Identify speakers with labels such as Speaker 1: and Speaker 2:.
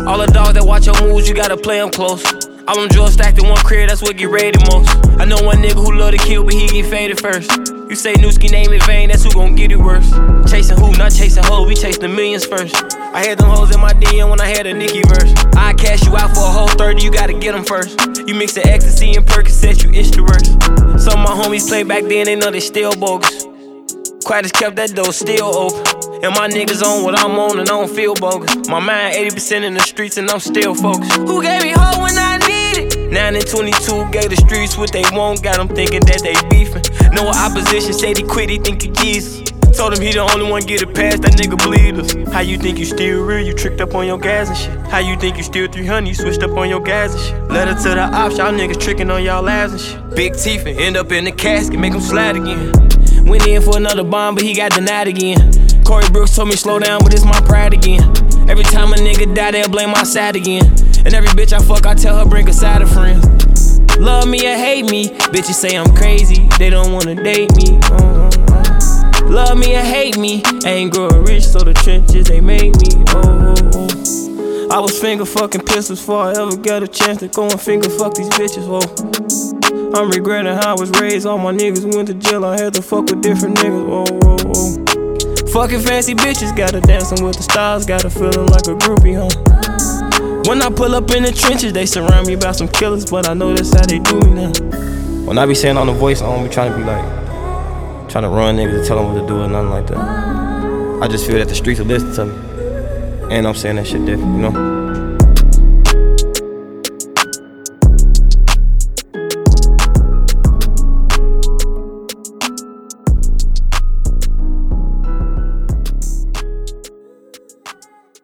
Speaker 1: All the dogs that watch your moves, you gotta play them close. All them drugs stacked in one crib, that's what get raided most. I know one nigga who love to kill, but he get faded first. You say Newski name in vain, that's who gon' get it worse. Chasing who, not chasing hoes, we chase the millions first. I had them hoes in my DM when I had a Nicki verse. I cash you out for a whole 30, you gotta get them first. You mix the ecstasy and Percocet, you extrovert. Some of my homies play back then, they know they still bogus. Quiet as kept, that door still open. And my niggas on what I'm on and I don't feel bogus. My mind 80% in the streets and I'm still focused. Who gave me hope when I need it? 9 and 22 gave the streets what they want. Got them thinking that they beefing. No opposition, said he quit, he think he Jesus. Told him he the only one get it past, that nigga bleed us. How you think you still real? You tricked up on your gas and shit. How you think you still 300? You switched up on your gas and shit. Letter to the ops, y'all niggas tricking on y'all lives and shit. Big teeth and end up in the casket, make him slide again. Went in for another bomb, but he got denied again. Corey Brooks told me slow down, but it's my pride again. Every time a nigga die, they'll blame my side again. And every bitch I fuck, I tell her bring a side of friends. Love me or hate me, bitches say I'm crazy, they don't wanna date me. Love me or hate me, I ain't growing rich, so the trenches they made me. I was finger fucking pistols before I ever got a chance to go and finger fuck these bitches. I'm regretting how I was raised. All my niggas went to jail, I had to fuck with different niggas. Fucking fancy bitches, gotta dancing with the stars, got a feeling like a groupie, When I pull up in the trenches, they surround me by some killers, but I know that's how they do me now. When I be saying on the voice, I don't be trying to be like, trying to run niggas and tell them what to do or nothing like that. I just feel that the streets will listen to me. And I'm saying that shit different, you know?